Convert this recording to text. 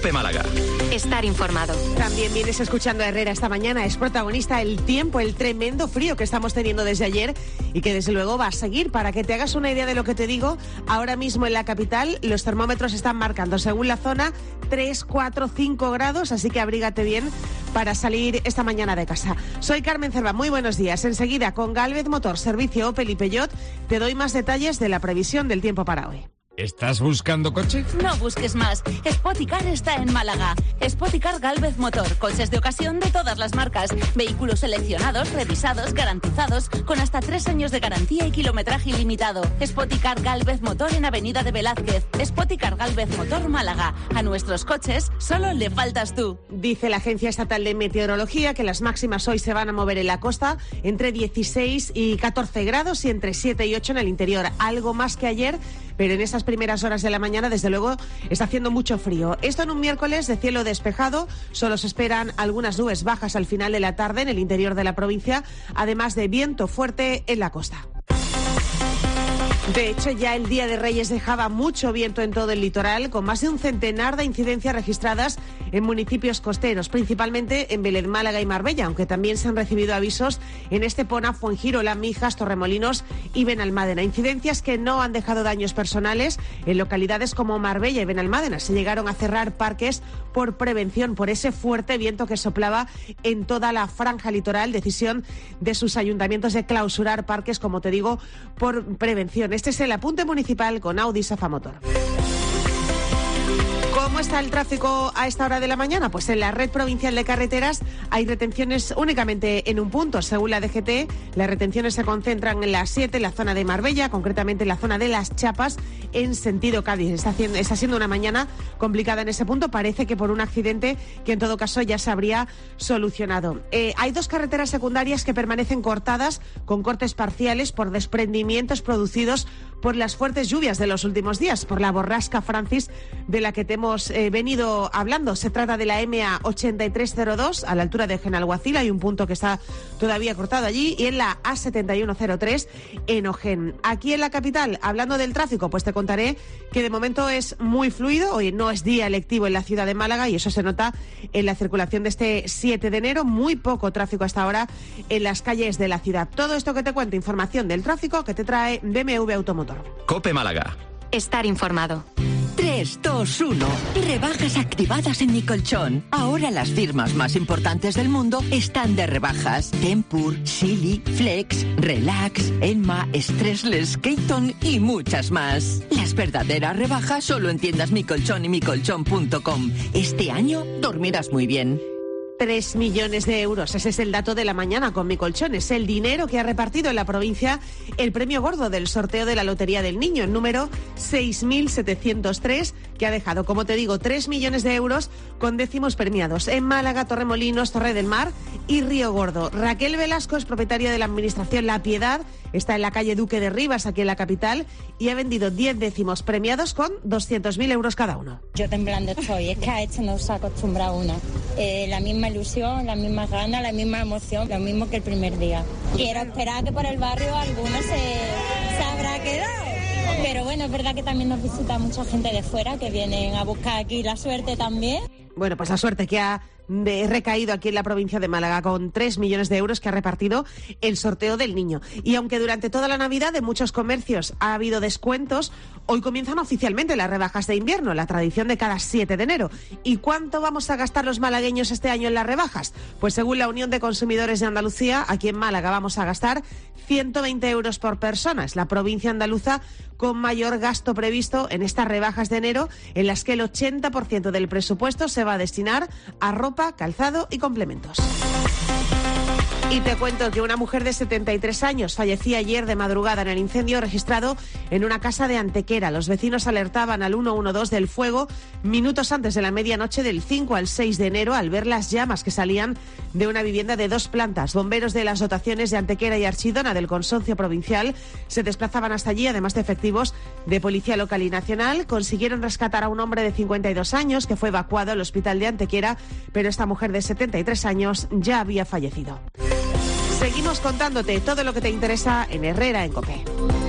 COPE Málaga. Estar informado. También vienes escuchando a Herrera esta mañana. Es protagonista el tiempo, el tremendo frío que estamos teniendo desde ayer y que desde luego va a seguir. Para que te hagas una idea de lo que te digo, ahora mismo en la capital los termómetros están marcando, según la zona, 3, 4, 5 grados, así que abrígate bien para salir esta mañana de casa. Soy Carmen Cerva, muy buenos días. Enseguida, con Gálvez Motor, servicio Opel y Peugeot, te doy más detalles de la previsión del tiempo para hoy. ¿Estás buscando coche? No busques más. Spoticar está en Málaga. Spoticar Gálvez Motor. Coches de ocasión de todas las marcas. Vehículos seleccionados, revisados, garantizados, con hasta 3 años de garantía y kilometraje ilimitado. Spoticar Gálvez Motor en Avenida de Velázquez. Spoticar Gálvez Motor Málaga. A nuestros coches solo le faltas tú. Dice la Agencia Estatal de Meteorología que las máximas hoy se van a mover en la costa entre 16 y 14 grados y entre 7 y 8 en el interior. Algo más que ayer, pero en esas primeras horas de la mañana, desde luego, está haciendo mucho frío. Esto en un miércoles de cielo despejado. Solo se esperan algunas nubes bajas al final de la tarde en el interior de la provincia, además de viento fuerte en la costa. De hecho, ya el Día de Reyes dejaba mucho viento en todo el litoral, con más de un centenar de incidencias registradas en municipios costeros, principalmente en Vélez, Málaga y Marbella, aunque también se han recibido avisos en Estepona, Fuengirola, Mijas, Torremolinos y Benalmádena. Incidencias que no han dejado daños personales en localidades como Marbella y Benalmádena. Se llegaron a cerrar parques por prevención, por ese fuerte viento que soplaba en toda la franja litoral. Decisión de sus ayuntamientos de clausurar parques, como te digo, por prevención. Este es el apunte municipal con Audi Safamotor. ¿Cómo está el tráfico a esta hora de la mañana? Pues en la red provincial de carreteras hay retenciones únicamente en un punto. Según la DGT, las retenciones se concentran en la 7, en la zona de Marbella, concretamente en la zona de Las Chapas, en sentido Cádiz. Está siendo una mañana complicada en ese punto. Parece que por un accidente que en todo caso ya se habría solucionado. Hay 2 carreteras secundarias que permanecen cortadas con cortes parciales por desprendimientos producidos por las fuertes lluvias de los últimos días, por la borrasca Francis de la que te hemos venido hablando. Se trata de la MA 8302 a la altura de Genalguacil. Hay un punto que está todavía cortado allí, y en la A7103 en Ojén. Aquí en la capital, hablando del tráfico, pues te contaré que de momento es muy fluido. Hoy no es día lectivo en la ciudad de Málaga y eso se nota en la circulación de este 7 de enero. Muy poco tráfico hasta ahora en las calles de la ciudad. Todo esto que te cuento, información del tráfico que te trae BMW Automotor. COPE Málaga. Estar informado. 3, 2, 1. Rebajas activadas en Mi Colchón. Ahora las firmas más importantes del mundo están de rebajas. Tempur, Silly, Flex, Relax, Enma, Stressless, Keyton y muchas más. Las verdaderas rebajas solo en tiendas Mi Colchón y micolchón.com. Este año dormirás muy bien. 3 millones de euros. Ese es el dato de la mañana con Mi Colchón. Es el dinero que ha repartido en la provincia el premio gordo del sorteo de la Lotería del Niño, el número 6.703, que ha dejado, como te digo, 3 millones de euros con décimos premiados en Málaga, Torremolinos, Torre del Mar y Río Gordo. Raquel Velasco es propietaria de la administración La Piedad, está en la calle Duque de Rivas, aquí en la capital, y ha vendido 10 décimos premiados con 200.000 euros cada uno. Yo temblando estoy, es que a esto no se acostumbra uno. La misma ilusión, la misma gana, la misma emoción, lo mismo que el primer día. Quiero esperar que por el barrio alguno se habrá quedado. Pero bueno, es verdad que también nos visita mucha gente de fuera que vienen a buscar aquí la suerte también. Bueno, pues la suerte que ha recaído aquí en la provincia de Málaga con 3 millones de euros que ha repartido el sorteo del niño. Y aunque durante toda la Navidad en muchos comercios ha habido descuentos, hoy comienzan oficialmente las rebajas de invierno, la tradición de cada 7 de enero. ¿Y cuánto vamos a gastar los malagueños este año en las rebajas? Pues según la Unión de Consumidores de Andalucía, aquí en Málaga vamos a gastar 120 euros por persona. Es la provincia andaluza con mayor gasto previsto en estas rebajas de enero, en las que el 80% del presupuesto se va a destinar a ropa, calzado y complementos. Y te cuento que una mujer de 73 años fallecía ayer de madrugada en el incendio registrado en una casa de Antequera. Los vecinos alertaban al 112 del fuego minutos antes de la medianoche del 5 al 6 de enero al ver las llamas que salían de una vivienda de 2 plantas. Bomberos de las dotaciones de Antequera y Archidona del Consorcio Provincial se desplazaban hasta allí, además de efectivos de Policía Local y Nacional. Consiguieron rescatar a un hombre de 52 años que fue evacuado al hospital de Antequera, pero esta mujer de 73 años ya había fallecido. Seguimos contándote todo lo que te interesa en Herrera en COPE.